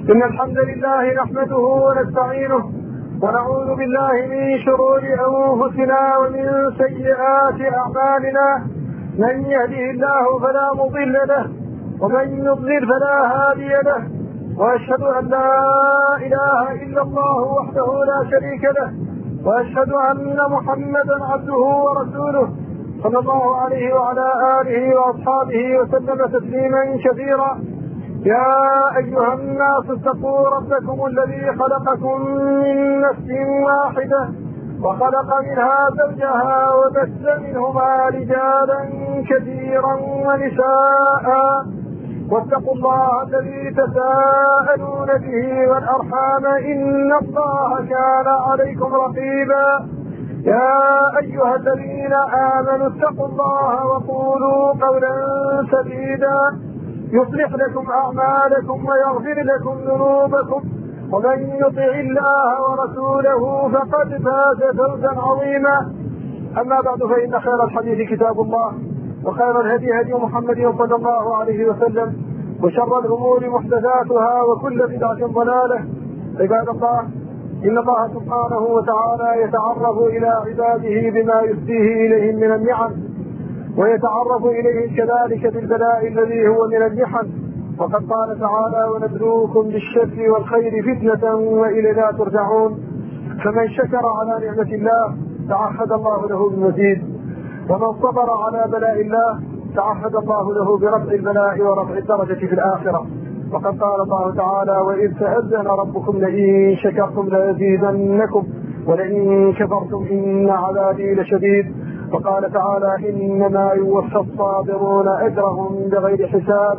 إن الحمد لله نحمده ونستعينه ونعوذ بالله من شرور أنفسنا ومن سيئات أعمالنا. من يهده الله فلا مضل له ومن يضلل فلا هادي له، وأشهد أن لا إله إلا الله وحده لا شريك له، وأشهد أن محمدا عبده ورسوله صلى الله عليه وعلى آله وأصحابه وسلم تسليما كثيرا. يا أيها الناس اتقوا ربكم الذي خلقكم من نفس واحدة وخلق منها زوجها وبث منهما رجالا كثيرا ونساء، واتقوا الله الذي تساءلون به والأرحام إن الله كان عليكم رقيبا. يا أيها الذين آمنوا اتقوا الله وقولوا قولا سديدا يصلح لكم أعمالكم ويغفر لكم ذنوبكم، ومن يطع الله ورسوله فقد فاز فوزا عظيما. أما بعد، فإن خير الحديث كتاب الله، وخير الهدي هدي محمد صلى الله عليه وسلم، وشر الأمور محدثاتها، وكل بدعة ضلالة. عباد الله، إن الله سبحانه وتعالى يتعرف إلى عباده بما يسديه إليهم من النعم، ويتعرف إليهم كذلك بالبلاء الذي هو من المحن. وقد قال تعالى: ونبلوكم بالشر والخير فتنة وإلينا ترجعون. فمن شكر على نعمة الله تعهد الله له بالمزيد، ومن صبر على بلاء الله تعهد الله له برفع البلاء ورفع الدرجة في الآخرة. وقد قال الله تعالى: وإذ تأذن ربكم لئن شكرتم لأزيدنكم ولئن كفرتم إن عذابي لشديد. وقال تعالى: إنما يوفى الصابرون أجرهم بغير حساب.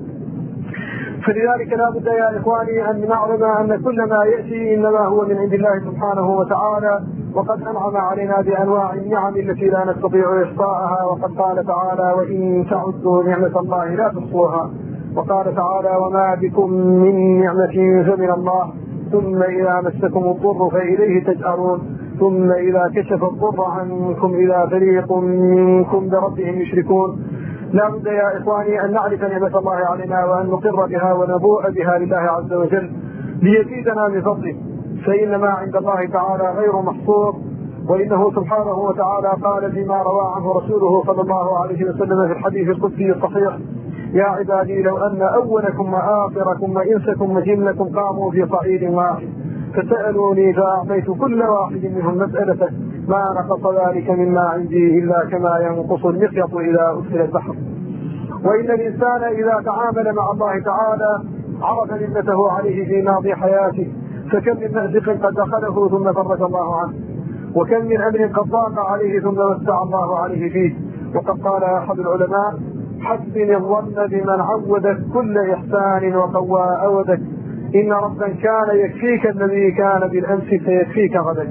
فلذلك لا بد يا إخواني أن نعلم أن كل ما يأتي إنما هو من عند الله سبحانه وتعالى، وقد أنعم علينا بأنواع النعم التي لا نستطيع إحصاءها. وقد قال تعالى: وإن تعدوا نعمة الله لا تحصوها. وقال تعالى: وما بكم من نعمة فمن الله، ثم إذا مسكم الضر فإليه تجأرون، ثم إذا كشف الضر عنكم إذا فريق منكم بربهم يشركون. لا بد يا إخواني أن نعرف نعمة الله علينا وأن نقر بها ونبوء بها لله عز وجل ليزيدنا من فضله، فإن ما عند الله تعالى غير محصور. وإنه سبحانه وتعالى قال فيما روى عنه رسوله صلى الله عليه وسلم في الحديث القدسي الصحيح: يا عبادي لو أن أولكم وآخركم وإنسكم وجنكم قاموا في صعيد واحد فسألوني فأعطيت كل واحد منهم مسألته ما نقص ذلك مما عندي إلا كما ينقص المخيط إذا أدخل البحر. وإن الإنسان إذا تعامل مع الله تعالى عرف نعمته عليه في ماضي حياته، فكم من مأزق قد دخله ثم فرج الله عنه، وكم من أمر قد ضاق عليه ثم وسع الله عليه فيه. وقد قال أحد العلماء: حسن الظن بمن عودك كل إحسان وقوى أودك، إن ربا كان يكفيك الذي كان بالأمس سيكفيك غدا.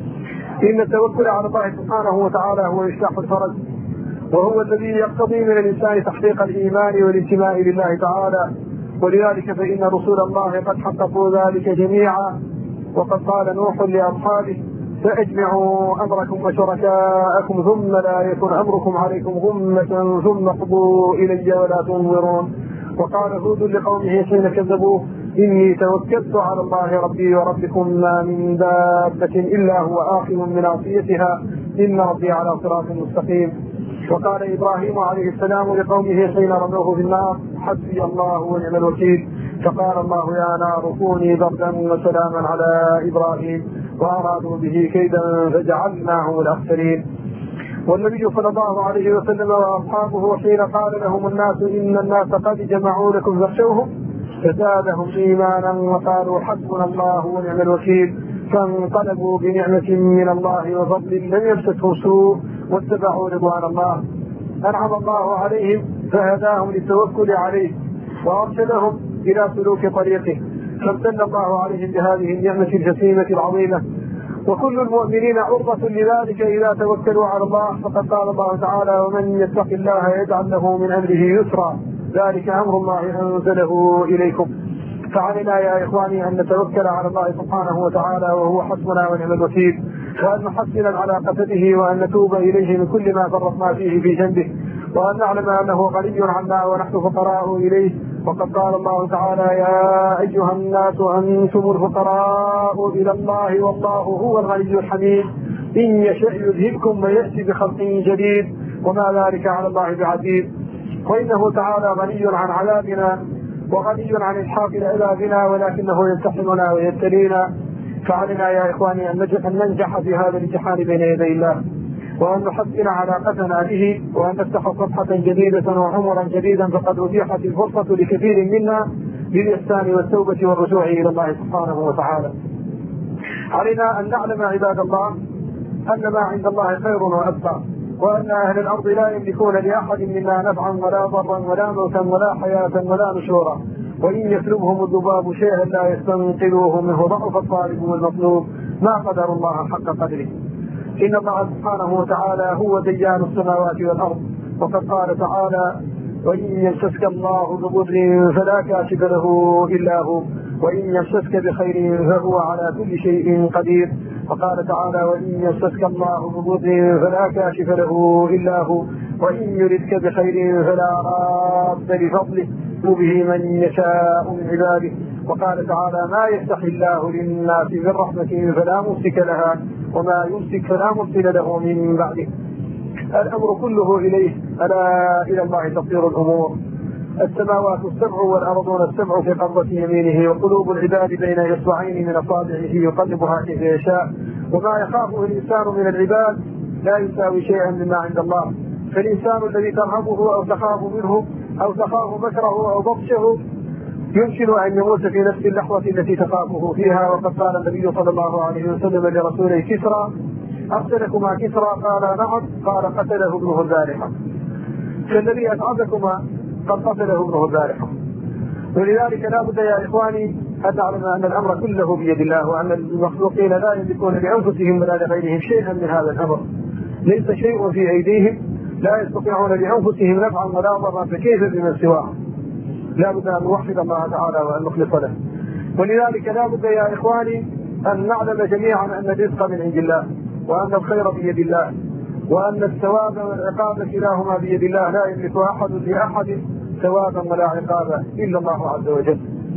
إن التوكل على الله سبحانه وتعالى هو إشلاح الفرج، وهو الذي يقتضي من الإنسان تحقيق الإيمان والانتماء لله تعالى. ولذلك فإن رسول الله قد حققوا ذلك جميعا. وقد قال نوح لأصحابه: فأجمعوا أمركم وشركاءكم ثم لا يكن أمركم عليكم غمة ثم اقضوا إلي ولا تنظرون. وقال هود لقومه حين كذبوه: إني توكلت على الله ربي وربكم ما من دابة إلا هو آخذ من عصيتها إن ربي على صراط مستقيم. وقال إبراهيم عليه السلام لقومه حين رموه في النار: حسبي الله ونعم الوكيل. فقال الله: يا نار كوني بردا وسلاما على إبراهيم، وأرادوا به كيدا فجعلناهم الأخسرين. والنبي صلى الله عليه وسلم وأصحابه حين قال لهم الناس: إن الناس قد جمعوا لكم فاخشوهم، فزادهم إيمانا وقالوا: حسبنا الله ونعم الوكيل. فانقلبوا بنعمة من الله وفضل لم يمسسهم سوء واتبعوا رضوان الله. أنعم الله عليهم فهداهم للتوكل عليه وأرشدهم إلى سلوك طريقه، فامتن الله عليهم بهذه النعمة الجسيمة العظيمة. وكل المؤمنين عرضة لذلك إذا توكلوا على الله. فقد قال الله تعالى: ومن يتق الله يجعل له من أمره يسرا، ذلك أمر الله أنزله إليكم. فعلينا يا إخواني أن نتوكل على الله سبحانه وتعالى وهو حسبنا ونعم الوكيل، وأن نحسن العلاقة به، وأن نتوب إليه من كل ما فرطنا فيه في جنبه، وأن نعلم أنه غني عنا ونحن فقراء إليه، وقد قال الله تعالى: يا أيها الناس أنتم الفقراء إلى الله والله هو الغني الحميد إن يشأ يذهبكم ويأتي بخلق جديد وما ذلك على الله بعزيز. وإنه تعالى غني عن عذابنا وغني عن إلحاق عذابنا، ولكنه يمتحننا ويبتلينا. فعلنا يا إخواني أن ننجح في هذا الامتحان بين يدي الله، وأن نحسن علاقتنا به، وأن نفتح صفحة جديدة وعمرا جديدا، فقد أتيحت الفرصة لكثير منا للإحسان والتوبة والرجوع إلى الله سبحانه وتعالى. علينا أن نعلم عباد الله أن ما عند الله خير وأبقى، وأن أهل الأرض لا يملكون لأحد منا نفعا ولا ضرا ولا موتا ولا حياة ولا نشورا، وإن يسلبهم الذباب شيئا لا يستنقذوه منه ضعف الطالب والمطلوب، ما قدر الله حق قدره. إن الله سبحانه وتعالى هو ديان السماوات والأرض، وقد قال تعالى: وإن يمسسك الله بضر فلا كاشف له إلا هو، وإن يمسسك بخير فهو على كل شيء قدير. وقال تعالى: وإن يمسسك الله بضر فلا كاشف له إلا هو، وإن يردك بخير فلا راد لفضله به من يشاء من عباده. وقال تعالى: ما يفتح الله للناس من رحمة فلا ممسك لها، وما يمسك فلا مرسل له من بعده. الأمر كله إليه، ألا إلى الله تصير الأمور. السماوات السبع والأرضون السبع في قبضة يمينه، وقلوب العباد بين إصبعين من أصابعه يقلبها كيف يشاء. وما يخافه الإنسان من العباد لا يساوي شيئا مما عند الله. فالإنسان الذي ترهبه أو تخاف منه أو تخاف مكره أو بطشه يمكن أن يموت في نفس اللحظة التي تخافه فيها. وقد قال النبي صلى الله عليه وسلم لرسوله كسرى: أرسلكما كسرى؟ قال: نعم. قال: قتله ابنه البارحة. فالذي أتعبكما قد قتله ابنه البارحة. ولذلك لا بد يا إخواني أن نعلم أن الأمر كله بيد الله، وأن المخلوقين لا يملكون لأنفسهم ولا لغيرهم شيئا من هذا الأمر. ليس شيء في أيديهم، لا يستطيعون لأنفسهم نفعا ولا ضرا، فكيف بمن سواهم؟ لا بد أن نوحد الله تعالى وأن نخلص له. ولذلك لا بد يا إخواني أن نعلم جميعا أن الرزق من عند الله، وأن الخير بيد الله، وأن الثواب والعقاب كلاهما بيد الله. لا يملك أحد لأحد ثوابا ولا عقابا إلا الله عز وجل.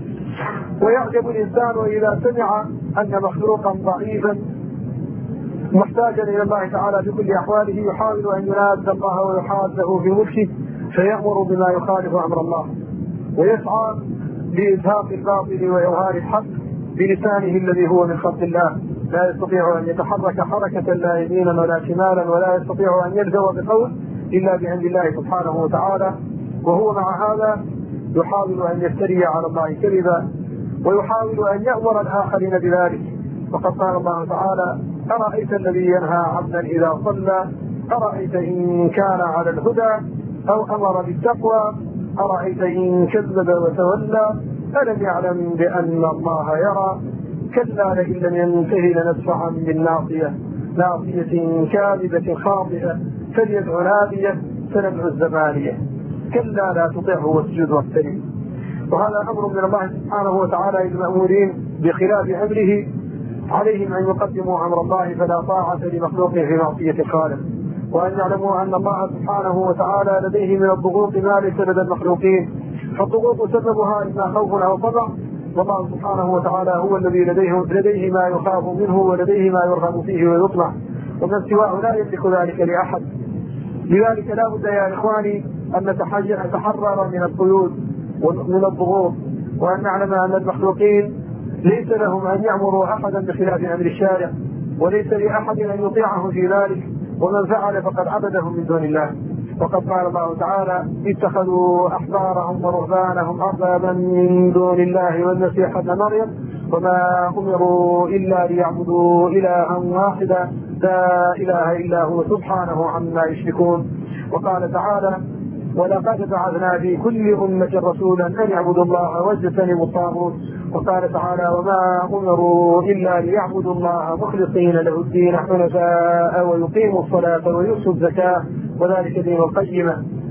ويعجب الإنسان إذا سمع أن مخلوقا ضعيفا محتاجا إلى الله تعالى في كل أحواله يحاول أن ينادى الله ويحاده في ملكه، فيأمر بما يخالف أمر الله، ويسعى لإزهاق الباطل وإظهار الحق بلسانه الذي هو من خلق الله. لا يستطيع أن يتحرك حركة لا يمينا ولا شمالا، ولا يستطيع أن يلجأ بقول إلا بعند الله سبحانه وتعالى. وهو مع هذا يحاول أن يفتري على الله كذبا، ويحاول أن يأمر الآخرين بذلك. وقد قال الله تعالى: أرأيت الذي ينهى عبدا إذا صلى، أرأيت إن كان على الهدى أو أمر بالتقوى، أرأيت إن كذب وتولى، ألم يعلم بأن الله يرى، كلا لئن لم ينتهي لنسفعا بالناصية، ناصية كاذبة خاطئة، فليدع نادية سندع الزبانية، كلا لا تطعه واسجد واقترب. وهذا أمر من الله سبحانه وتعالى للمأمورين بخلاف أمره. عليهم أن يقدموا أمر الله، فلا طاعة لمخلوق في معصية الخالق، وأن يعلموا أن الله سبحانه وتعالى لديه من الضغوط ما ليس لدى المخلوقين. فالضغوط سببها إما خوف أو طمع، والله سبحانه وتعالى هو الذي لديه ما يخاف منه ولديه ما يرغب فيه ويطمع، ومن سواه لا يملك ذلك لأحد. لذلك لا بد يا إخواني أن نتحرر من القيود ومن الضغوط، وأن نعلم أن المخلوقين ليس لهم أن يأمروا أحدا بخلاف أمر الشارع، وليس لأحد أن يطيعه في ذلك، ومن فعل فقد عبدهم من دون الله. وقد قال الله تعالى: اتخذوا أحبارهم ورهبانهم أربابا من دون الله والمسيح ابن مريم وما أمروا إلا ليعبدوا إلها واحدا لا إله إلا هو سبحانه عما يشركون. وقال تعالى: ولقد بعثنا في كل أمة رسولا أن يعبدوا الله واجتنبوا الطاغوت. وقال تعالى: وما أمروا إلا ليعبدوا الله مخلصين له الدين حنفاء ويقيموا الصلاة ويؤتوا الزكاة وذلك دين القيمة.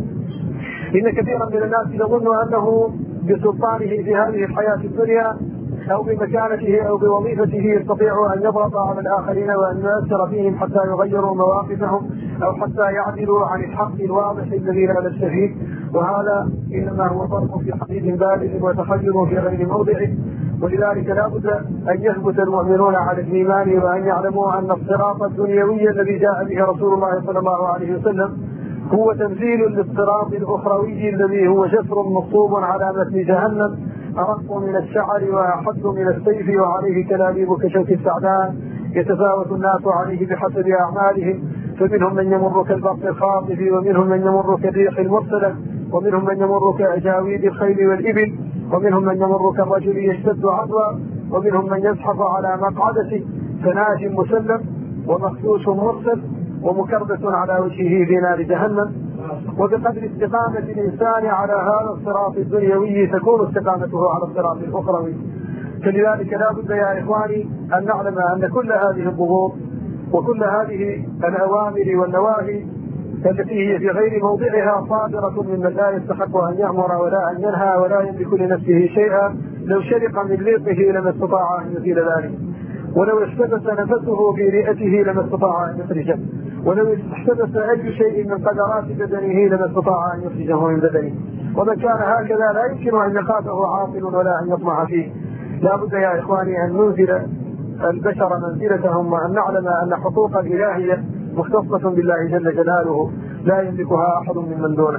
إن كثيرا من الناس يظن أنه بسلطانه في هذه الحياة الدنيا أو بمكانته أو بوظيفته يستطيع أن يضغط على الآخرين وأن يؤثر فيهم حتى يغيروا مواقفهم أو حتى يعدلوا عن الحق الواضح الذي لا نستفيد. وهذا إنما هو فرق في حديث بالغ وتخيل في غير موضعه. ولذلك لا بد أن يثبت المؤمنون على الإيمان وأن يعلموا أن الصراط الدنيوي الذي جاء به رسول الله صلى الله عليه وسلم هو تمثيل للصراط الأخروي الذي هو جسر مصوب على متن جهنم أرق من الشعر وأحد من السيف وعليه كلاليب كشوك السعدان يتفاوت الناس عليه بحسب أعمالهم، فمنهم من يمر كالبرق الخاطف ومنهم من يمر كالريح المرسلة ومنهم من يمر كأجاويد الخيل والإبل ومنهم من يمر كالرجل يشتد عضوا ومنهم من يزحف على مقعدته فناج مسلم ومخدوش مرسل ومكربة على وجهه في نار جهنم. وبقدر استقامة الإنسان على هذا الصراط الدنيوي تكون استقامته على الصراط الأخروي. فلذلك لا بد يا إخواني أن نعلم أن كل هذه الضغوط وكل هذه الأوامر والنواهي التي هي في غير موضعها صادرة ممن لا يستحق أن يأمر ولا أن ينهى ولا يملك لنفسه شيئا. لو شرق من ريقه لما استطاع أن يزيل ذلك، ولو احتبس نفسه في رئته لما استطاع أن يخرجه، ولو احتبس أي شيء من قدرات بدنه لما استطاع أن يخرجه من بدنه. ومن كان هكذا لا يمكن أن يخافه عاقل ولا أن يطمع فيه. لا بد يا إخواني أن ننزل البشر منزلتهم وأن نعلم أن حقوق الإلهية مختصة بالله جل جلاله لا يملكها أحد ممن دونه.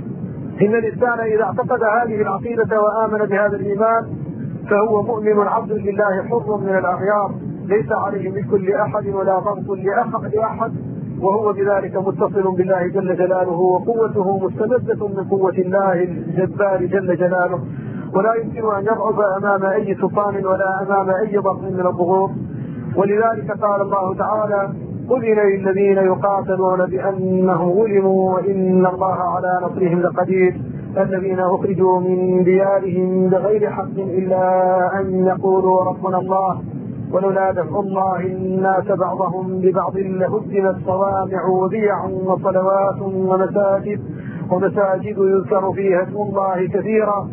إن الإنسان إذا اعتقد هذه العقيدة وآمن بهذا الإيمان فهو مؤمن عبد لله حر من الأغيار ليس عليه ملك لأحد ولا ضغط لأحد، وهو بذلك متصل بالله جل جلاله وقوته مستمدة من قوة الله الجبار جل جلاله، ولا يمكن أن يضعف أمام أي سلطان ولا أمام أي ضغط من الضغوط. ولذلك قال الله تعالى: أذن للذين يقاتلون بأنهم ظلموا وإن الله على نصرهم لقدير الذين أخرجوا من ديارهم بغير حق إلا أن يقولوا ربنا الله ولولا دفع الله الناس بعضهم ببعض لهدمت صوامع وبيع وصلوات ومساجد يذكر فيها اسم الله كثيرا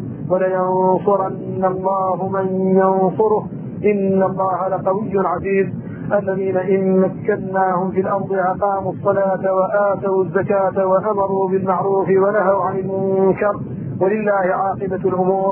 ولينصرن الله من ينصره إن الله لقوي عزيز الذين إن مكناهم في الأرض أقاموا الصلاة وآتوا الزكاة وأمروا بالمعروف ونهوا عن المنكر ولله عاقبة الأمور.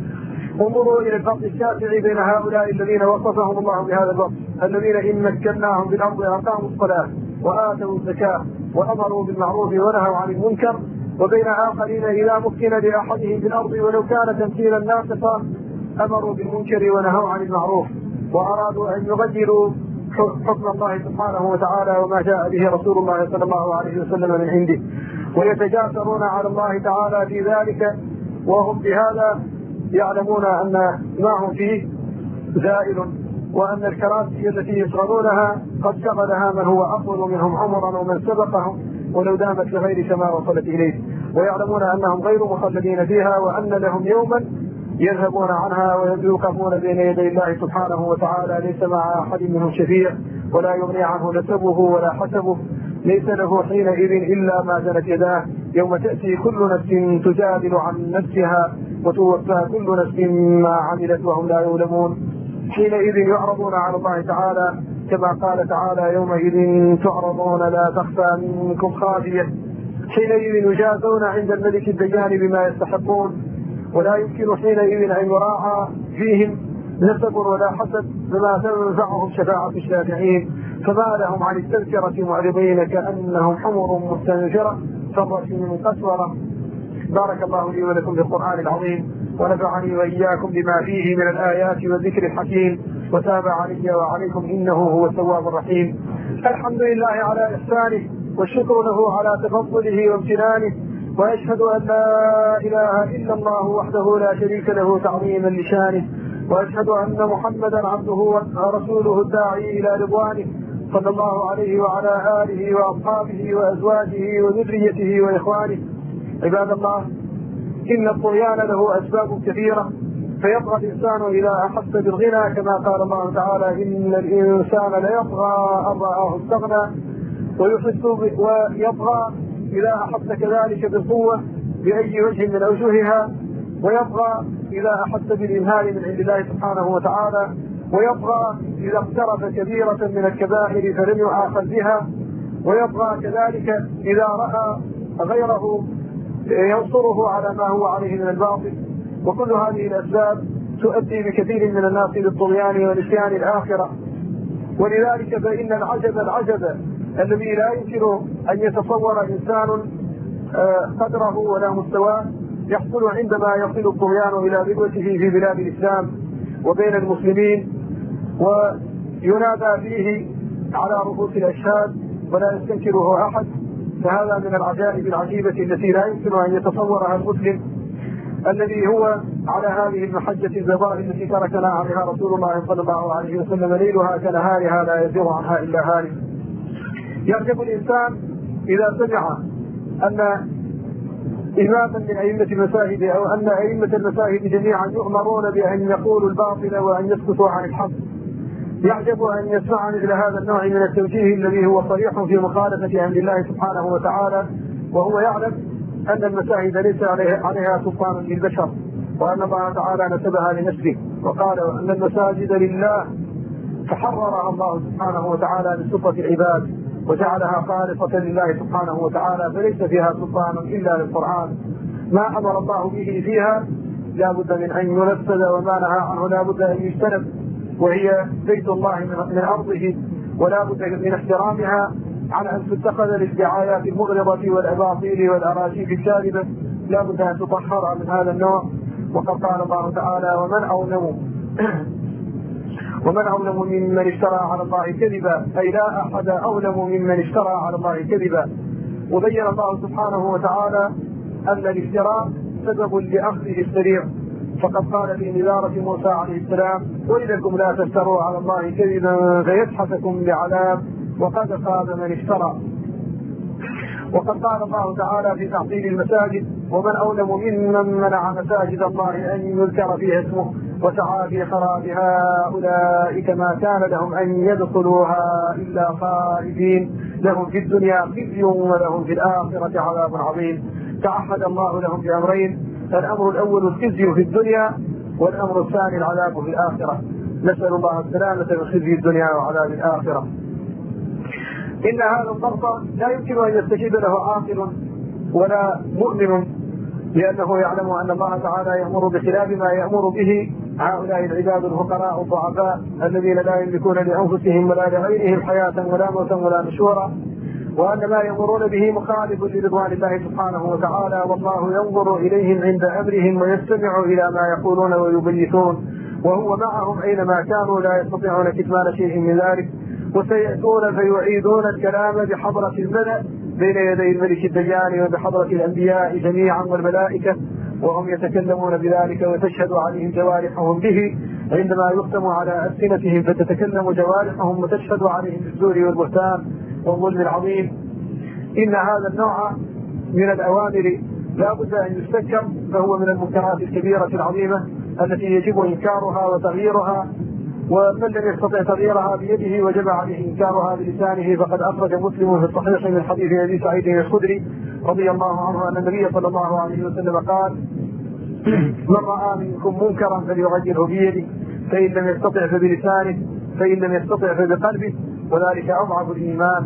انظروا إلى الفرق الشاسع بين هؤلاء الذين وصفهم الله بهذا الوصف، الذين إن مكناهم في الأرض أقاموا الصلاة وآتوا الزكاة وأمروا بالمعروف ونهوا عن المنكر، وبين آخرين إذا مكن لأحدهم في الأرض ولو كان تمثيلا ناقصا أمروا بالمنكر ونهوا عن المعروف وأرادوا أن يغيروا حكم الله سبحانه وتعالى وما جاء به رسول الله صلى الله عليه وسلم من عنده، ويتجاسرون على الله تعالى في ذلك وهم بهذا يعلمون أن ما هم فيه زائل، وأن الكراسي التي يشغلونها قد شغلها من هو أفضل منهم عمرا ومن سبقهم ولو دامت لغير كما وصلت إليه، ويعلمون أنهم غير مخلدين فيها وأن لهم يوما يذهبون عنها ويوقفون بين يدي الله سبحانه وتعالى ليس مع أحد منهم شفيع ولا يغني عنه نسبه ولا حسبه، ليس له حينئذ إلا ما زنت يداه يوم تأتي كل نفس تجادل عن نفسها وتوفى كل نفس ما عملت وهم لا يظلمون. حينئذ يعرضون على الله تعالى كما قال تعالى: يومئذ تعرضون لا تخفى منكم خافية. حينئذ يجازون عند الملك الديان بما يستحقون، ولا يمكن حينئذ أن يراعى فيهم نسب ولا حسب بما تنفعهم شفاعة الشافعين، فما لهم عن التذكرة معرضين كأنهم حمر مستنفرة فرت من قسورة. بارك الله لي ولكم بالقرآن العظيم ونفعني وإياكم بما فيه من الآيات والذكر الحكيم وتاب علي وعليكم إنه هو التواب الرحيم. الحمد لله على إحسانه والشكر له على تفضله وامتنانه، وأشهد أن لا إله إلا الله وحده لا شريك له تعظيما لشانه، وأشهد أن محمدا عبده ورسوله الداعي إلى رضوانه صلى الله عليه وعلى آله وأصحابه وأزواجه وذريته وإخوانه. عباد الله، إن الطغيان له أسباب كثيرة، فيطغى الإنسان إذا أحس بالغنى كما قال الله تعالى: إن الإنسان ليطغى أن رآه استغنى، ويطغى إذا أحس كذلك بالقوة بأي وجه من أوجهها، ويطغى إذا أحس بالإمهال من عند الله سبحانه وتعالى، ويطغى إذا اقترف كبيرة من الكبائر فلم يؤاخذ بها، ويطغى كذلك إذا رأى غيره ينصره على ما هو عليه من الباطل. وكل هذه الأسباب تؤدي بكثير من الناس للطغيان ونسيان الآخرة. ولذلك فإن العجب الذي لا يمكن أن يتصور إنسان قدره ولا مستواه يحصل عندما يصل الطغيان إلى ذروته في بلاد الإسلام وبين المسلمين، وينادى فيه على رؤوس الأشهاد ولا يستنكره أحد. فهذا من العجائب العجيبة التي لا يمكن أن يتصورها المسلم الذي هو على هذه المحجة البيضاء التي تركنا عليها رسول الله صلى الله عليه وسلم ليلها كنهارها لا يزيغ عنها إلا هالك. يعجب الإنسان إذا سمع أن إماما من أئمة المساجد أو أن أئمة المساجد جميعا يؤمرون بأن يقولوا الباطل وأن يسكتوا عن الحق. يعجب أن يسمع مثل هذا النوع من التوجيه الذي هو صريح في مخالفة أمر الله سبحانه وتعالى، وهو يعلم أن المساجد ليس عليها سلطان للبشر، وأن الله تعالى نسبها لنفسه وقال أن المساجد لله، فحررها الله سبحانه وتعالى من سلطة العباد وجعلها خالصة لله سبحانه وتعالى، فليس فيها سلطان إلا للقرآن. ما أمر الله به فيها لا بد من أن ينفذ، وما نهى عنه لا بد أن يجتنب، وهي بيت الله من أرضه، ولا بد من احترامها على أن تتخذ للدعايات المغرضة والأباطيل والأراجيف الكاذبة، لا بد أن تطهر من هذا النوع. وقد قال الله تعالى ومن أظلم ممن افترى على الله كذبا، أي لا أحد أظلم ممن افترى على الله كذبا. وبين الله سبحانه وتعالى أن الافتراء سبب لأخذه السريع، فقد قال في نذارة موسى عليه السلام: وإنكم لا تفتروا على الله كذبا فيسحتكم بعذاب وقد خاب من افترى. وقد قال الله تعالى في تعطيل المساجد: ومن أظلم ممن منع مساجد الله أن يذكر فيها اسمه وسعى في خرابها أولئك ما كان لهم أن يدخلوها إلا خائفين لهم في الدنيا خزي ولهم في الآخرة عذاب عظيم. تعهد الله لهم بأمرين: الأمر الأول الخزي في الدنيا، والأمر الثاني العذاب في الآخرة. نسأل الله السلامة من خزي الدنيا وعذاب الآخرة. إن هذا الضغط لا يمكن أن يستجيب له عاقل ولا مؤمن، لأنه يعلم أن الله تعالى يأمر بخلاف ما يأمر به هؤلاء العباد الفقراء الضعفاء الذين لا يملكون لأنفسهم ولا لغيرهم حياة ولا موتا ولا نشورا، وأن ما يأمرون به مخالف لرضوان الله سبحانه وتعالى، والله ينظر إليهم عند أمرهم ويستمع إلى ما يقولون ويبيتون، وهو معهم أينما كانوا لا يستطيعون كتمان شيء من ذلك. وسيأتون فيعيدون الكلام بحضرة الملأ بين يدي الملك الديان وبحضرة الأنبياء جميعا والملائكة، وهم يتكلمون بذلك وتشهد عليهم جوارحهم به عندما يختم على ألسنتهم، فتتكلم جوارحهم وتشهد عليهم بالزور والبهتان والظلم العظيم. إن هذا النوع من الأوامر لا بد أن يستنكر، فهو من المنكرات الكبيرة العظيمة التي يجب إنكارها وتغييرها، ومن لم يستطع تغييرها بيده وجب عليه إنكارها بلسانه. فقد أخرج مسلم في الصحيح من حديث أبي سعيد الخدري رضي الله عنه أن النبي صلى الله عليه وسلم قال: من رأى منكم منكرا فليغيره بيده، فإن لم يستطع فبلسانه، فإن لم يستطع فبقلبه، وذلك أضعف الإيمان.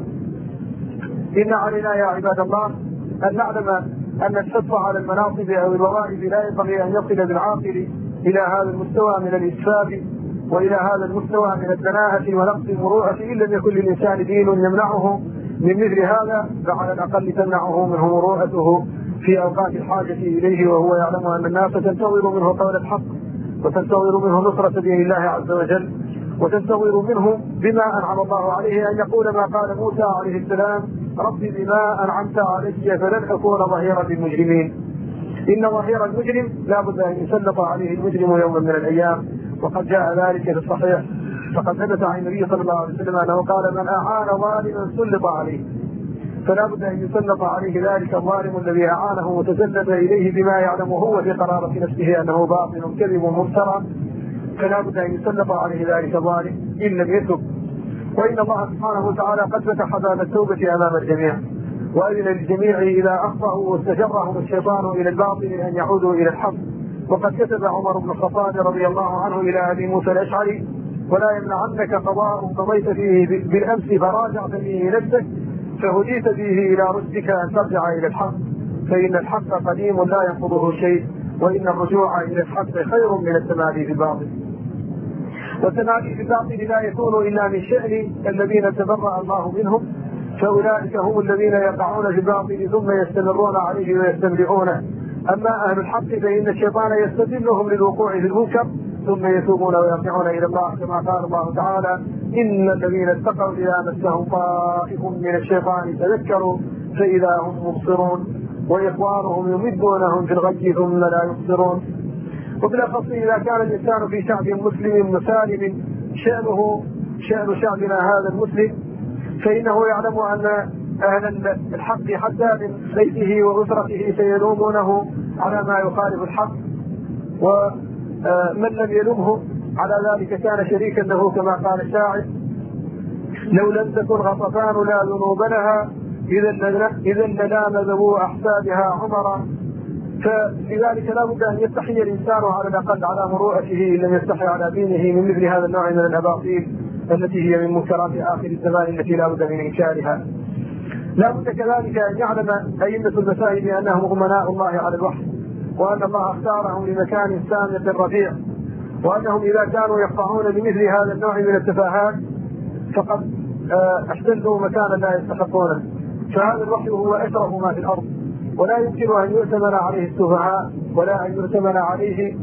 إن علينا يا عباد الله أن نعلم أن الحث على المناصب أو الوظائف لا ينبغي أن يصل بالعاقل إلى هذا المستوى من الإسفاف وإلى هذا المستوى من الدناءة ونقص المروءة، إن لم يكن للإنسان دين يمنعه من مثل هذا، فعلى الأقل تمنعه منه مروءته في أوقات الحاجة إليه، وهو يعلم أن الناس تنتظر منه قول الحق، وتنتظر منه نصرة دين الله عز وجل، وتنتظر منه بما أنعم الله عليه أن يقول ما قال موسى عليه السلام: رب بما أنعمت علي فلن أكون ظهيرا للمجرمين. إن ظهير المجرم لا بد أن يسلط عليه المجرم يوما من الأيام، وقد جاء ذلك في الصحيح. فقد ثبت عن النبي صلى الله عليه وسلم أنه قال: من أعان ظالما سلط عليه، فلا بد أن يسلط عليه ذلك الظالم الذي أعانه وتسلط إليه بما يعلمه هو في قرارة نفسه أنه باطل كذب مفترى، فلا بد أن يسلط عليه ذلك الظالم إن لم يتب. وإن الله سبحانه وتعالى قد فتح باب التوبة أمام الجميع، وأذن للجميع إذا أخطأوا واستجرهم الشيطان إلى الباطل أن يعودوا إلى الحق. وقد كتب عمر بن الخطاب رضي الله عنه إلى أبي موسى الأشعري: ولا يمنعنك قضاء قضيت فيه بالأمس فراجعت فيه نفسك فهديت فيه إلى رشدك أن ترجع إلى الحق، فإن الحق قديم لا ينقضه شيء، وإن الرجوع إلى الحق خير من التمادي في الباطل. والتمادي في الباطل لا يكون إلا من شأن الذين تبرأ الله منهم، فأولئك هم الذين يقعون في الباطل ثم يستمرون عليه ويستمرونه. أما أهل الحق فإن الشيطان يستدلهم للوقوع في المنكر ثم يتوبون ويرجعون إلى الله، كما قال الله تعالى: إن الذين اتقوا إذا مسهم طائف من الشيطان تذكروا فإذا هم مبصرون، وإخوانهم يمدونهم في الغي ثم لا يبصرون. وبالأخص إذا كان الإنسان في شعب مسلم مسالم شأن شعبنا هذا المسلم، فإنه يعلم أن أهل الحق حتى من بيته وأسرته سيلومونه على ما يخالف الحق، ومن لم يلومه على ذلك كان شريكا له، كما قال الشاعر: لو لم تكن غطفان لا ذنوب لها إذا للام ذو أحسابها عمرا. فلذلك لا بد أن يستحي الإنسان على الأقل على مروءته إن لم يستحي على دينه من مثل هذا النوع من الأباطيل التي هي من منكرات آخر الزمان التي لا بد من إنكارها. لا بد كذلك أن يعلم أئمة المساجد أنهم أمناء الله على الوحي، وأن الله اختارهم لمكان سامق رفيع، وأنهم إذا كانوا يقطعون بمثل هذا النوع من التفاهات فقد احتلوا مكانا لا يستحقونه. فهذا الوحي هو أشرف ما في الأرض، ولا يمكن أن يؤتمن عليه السفهاء، ولا أن يؤتمن عليه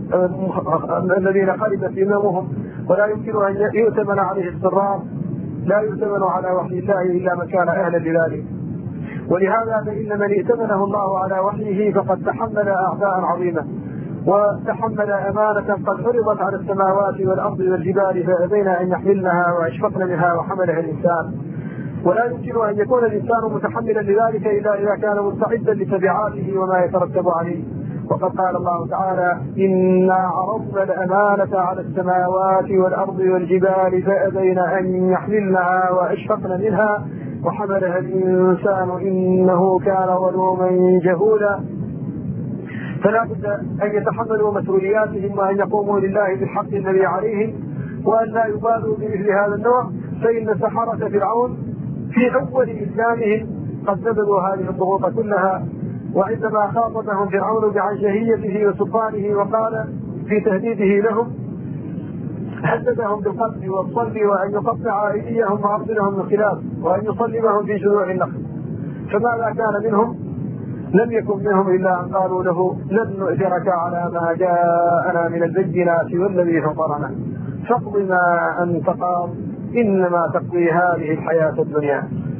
الذين خربت إمامهم، ولا يمكن أن يؤتمن عليه السرار. لا يؤتمن على وحي الله إلا من كان أهلا لذلك. ولهذا فإن من ائتمنه الله على وحيه فقد تحمل أعباء عظيمة، وتحمل أمانة قد عرضت على السماوات والأرض والجبال فأبين أن يحملنها وأشفقن منها وحملها الإنسان. ولا يمكن أن يكون الإنسان متحملا لذلك إلا إذا كان مستعدا لتبعاته وما يترتب عليه. وقد قال الله تعالى: إنا عرضنا الأمانة على السماوات والأرض والجبال فأبين أن يحملنها وأشفقن منها وحملها الإنسان إنه كان ظلوما جهولا. فلا بد أن يتحملوا مسؤولياتهم وأن يقوموا لله بالحق الذي عليهم، وأن لا يبالوا بمثل هذا النوع. فإن سحرة فرعون في أول إسلامهم قد نبذوا هذه الضغوط كلها، وعندما خاطبهم فرعون بعنجهيته وسلطانه وقال في تهديده لهم هددهم بالقتل والصلب وأن يقطع أيديهم وأرجلهم من خلاف وأن يصلبهم في جذوع النخل. فماذا كان منهم؟ لم يكن منهم إلا أن قالوا له: لن نؤثرك على ما جاءنا من البينات والذي فطرنا فاقض ما أنت قاض إنما تقضي هذه الحياة الدنيا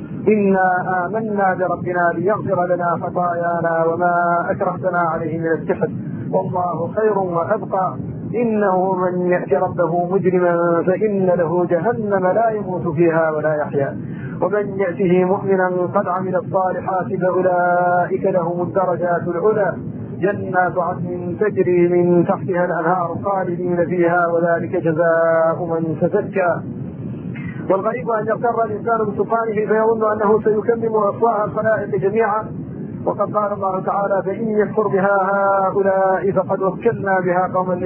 إنا آمنا بربنا ليغفر لنا خطايانا وما أكرهتنا عليه من السحر والله خير وأبقى إنه من يأتي ربه مجرما فإن له جهنم لا يموت فيها ولا يحيا ومن يأته مؤمنا قد عمل الصالحات فأولئك لهم الدرجات العلى جنات عدن تجري من تحتها الأنهار خالدين فيها وذلك جزاء من تزكى. والغريب أن يغتر الإنسان بسلطانه فيظن أنه سيكمم أفواه الخلائق جميعا، وقد قال الله تعالى: فإن يكفر بها هؤلاء فقد وكلنا بها قوما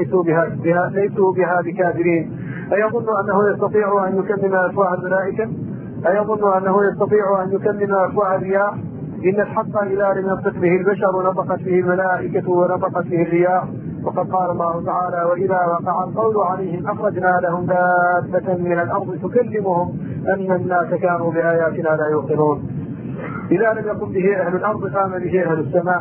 ليسوا بها بكافرين. أيظن أنه يستطيع أن يكمم أفواه الملائكة؟ أيظن أنه يستطيع أن يكمم أفواه الرياح؟ إن الحق إذا لم ينطق به البشر نطقت به الملائكة ونطقت به الرياح. وقد قال الله تعالى: وإذا وقع القول عليهم أخرجنا لهم دابة من الأرض تكلمهم أن الناس كانوا بآياتنا لا يوقنون. إذا لم يقم به أهل الأرض قام به أهل السماء.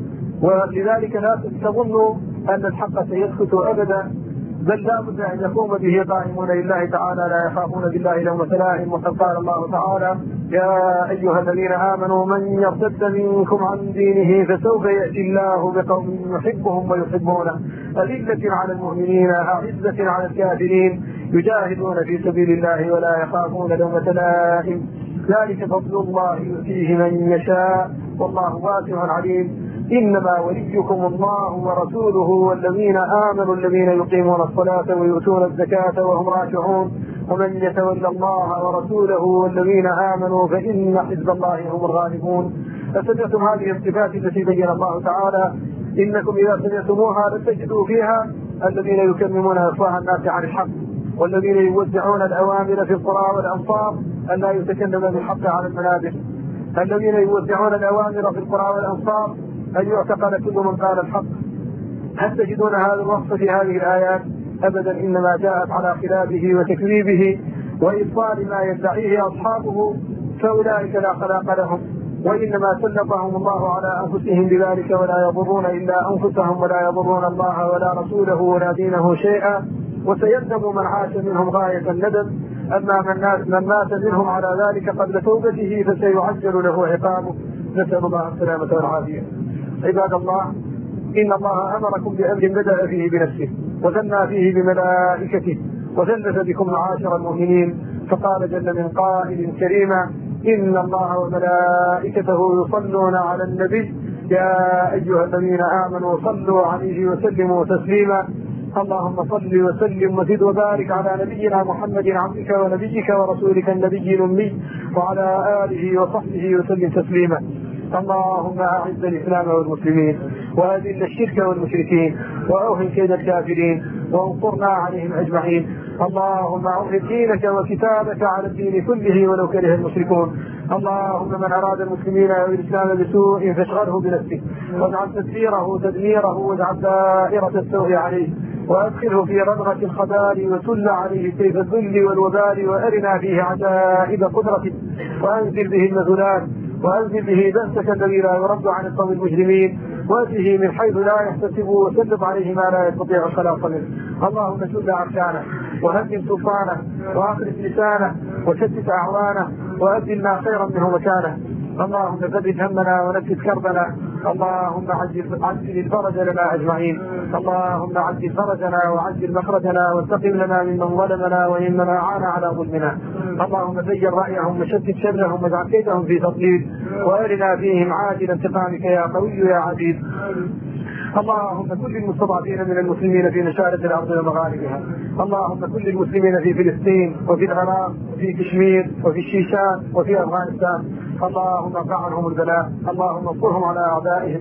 ولذلك لا تظنوا أن الحق سيسكت أبدا، بل لا بد أن يقوم به قائمون لله تعالى لا يخافون بالله لومة لائم. وقد قال الله تعالى: يا أيها الذين آمنوا من يرتد منكم عن دينه فسوف يأتي الله بقوم يحبهم ويحبونه أذلة على المؤمنين أعزة على الكافرين يجاهدون في سبيل الله ولا يخافون لومة لائم ذلك فضل الله يؤتيه من يشاء والله واسع عليم. إنما وليكم الله ورسوله والذين آمنوا الذين يقيمون الصلاة ويؤتون الزكاة وهم راكعون ومن يتولى الله ورسوله والذين آمنوا فإن حزب الله هم الغالبون. فسمعتم هذه الصفات التي بين الله تعالى إنكم إذا سمعتموها لن تجدوا فيها الذين يكممون أفواه الناس عن الحق والذين يوزعون الأوامر في القرى والأمصار أن لا يتكلم بالحق على المنابر. الذين يوزعون الأوامر في القرى والأمصار أن يعتقل كل من قال الحق. هل تجدون هذا الوصف في هذه الآيات؟ أبدا، إنما جاءت على خلافه وتكذيبه وإبطال ما يدعيه أصحابه، فأولئك لا خلاق لهم، وإنما سلطهم الله على أنفسهم بذلك، ولا يضرون إلا أنفسهم ولا يضرون الله ولا رسوله ولا دينه شيئا. وسيندم من عاش منهم غاية الندم، أما من مات منهم على ذلك قبل توبته فسيعجل له عقابه، نسأل الله السلامة والعافية. عباد الله، إن الله أمركم بأمر بدأ فيه بنفسه وثنى فيه بملائكته وثلث بكم معاشر المؤمنين، فقال جل من قائل كريما: إن الله وملائكته يصلون على النبي يا أيها الذين آمنوا صلوا عليه وسلموا تسليما. اللهم صل وسلم وزد وبارك على نبينا محمد عبدك ونبيك ورسولك النبي الأمي وعلى آله وصحبه وسلم تسليما. اللهم أعز الإسلام والمسلمين وأذل الشرك والمشركين وأوهن كيد الكافرين وانصرنا عليهم أجمعين. اللهم أظهر دينك وكتابك على الدين كله ولو كره المشركون. اللهم من أراد المسلمين والإسلام بسوء فاشغله بنفسه واجعل تدبيره تدميره واجعل دائرة السوء عليه وأدخله في ربغة الخبال وسل عليه سيف الذل والوبال وأرنا فيه عجائب قدرتك وأنزل به النزلات وأنزل به بأسك الذي لا يرد عن القوم المجرمين وأته من حيث لا يحتسب وسلط عليه ما لا يستطيع الخلاص منه. اللهم شد أركانه وهدم سلطانه وأخرج لسانه وشتت أعوانه وأبدل ما خيرا منه مكانه. اللهم فرج همنا ونفس كربنا. اللهم عجل الفرج لنا أجمعين. اللهم عجل فرجنا وعجل مخرجنا وانتقم لنا ممن ظلمنا وممن أعان على ظلمنا. اللهم زين رأيهم وشتت شرهم واجعل كيدهم في تضليل وأرنا فيهم عاجل انتقامك يا قوي يا عزيز. اللهم كل المستضعفين من المسلمين في مشارق الأرض ومغاربها. اللهم كل المسلمين في فلسطين وفي العراق وفي كشمير وفي الشيشان وفي أفغانستان. اللهم ارفع عنهم البلاء. اللهم انصرهم على أعدائهم.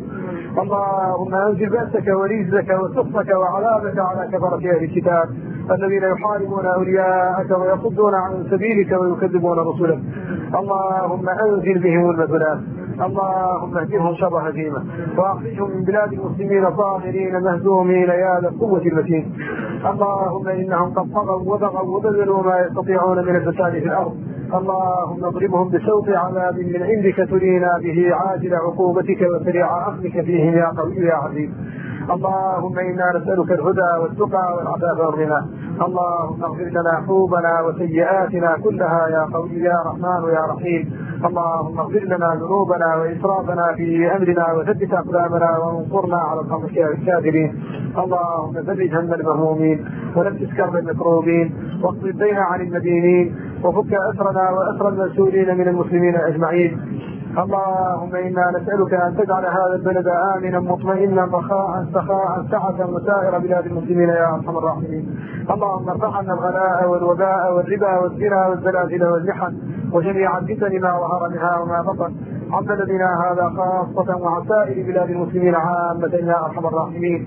اللهم انزل بأسك ورزقك وسخطك وعذابك على كفرة أهل الكتاب الذين يحاربون أولياءك ويصدون عن سبيلك ويكذبون رسلك. اللهم انزل بهم المثلات. اللهم اهدهم شر هزيمة واخرجهم من بلاد المسلمين صاغرين مهزومين يا ذا القوة المتين. اللهم انهم قد طغوا وبغوا وبذلوا ما يستطيعون من الفساد في الارض. اللهم اضربهم بسوط عذاب من عندك ترينا به عاجل عقوبتك وسريع اخذك فيهم يا قوي يا عزيز. اللهم انا نسألك الهدى والتقى والعفاف والغنى. اللهم اغفر لنا حوبنا وسيئاتنا كلها يا قوي يا رحمن يا رحيم. اللهم اغفر لنا ذنوبنا وإسرافنا في أمرنا وثبت أقدامنا وانصرنا على القوم الكافرين. اللهم فرج هم المهمومين ونفس كرب المكروبين واقض الدين عن المدينين وفك أسرنا وأسر المسؤولين من المسلمين أجمعين. اللهم إنا نسألك أن تجعل هذا البلد آمنا مطمئنا رخاء سخاء سعة وسائر بلاد المسلمين يا أرحم الراحمين. اللهم ارفع عنا الغلاء والوباء والربا والزنا والزلازل والمحن وجميع الفتن ما ظهر منها وما بطن عن بلدنا هذا خاصة وعن سائر بلاد المسلمين عامة يا أرحم الراحمين.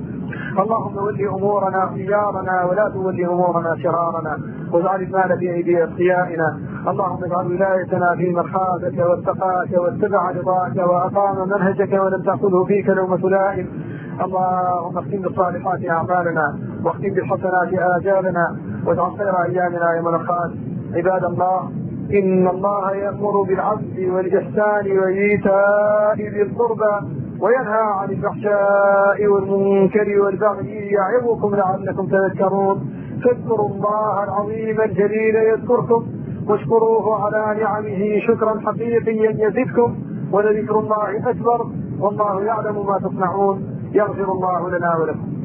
اللهم ول أمورنا خيارنا ولا تول أمورنا شرارنا واجعل المال في أيدي أتقيائنا. اللهم اجعل ولايتنا في من خافك واتقاك واتبع رضاك وأقام منهجك ولم تأخذه فيك لومة لائم. اللهم اختم بالصالحات أعمالنا واختم بالحسنات آجالنا واجعل خير أيامنا يوم نلقاك. عباد الله، إن الله يأمر بالعدل والإحسان وإيتاء ذي القربى وينهى عن الفحشاء والمنكر والبغي يعظكم لعلكم تذكرون. فاذكروا الله العظيم الجليل يذكركم واشكروه على نعمه شكرا حقيقيا يزدكم ولذكر الله أكبر والله يعلم ما تصنعون. يغفر الله لنا ولكم.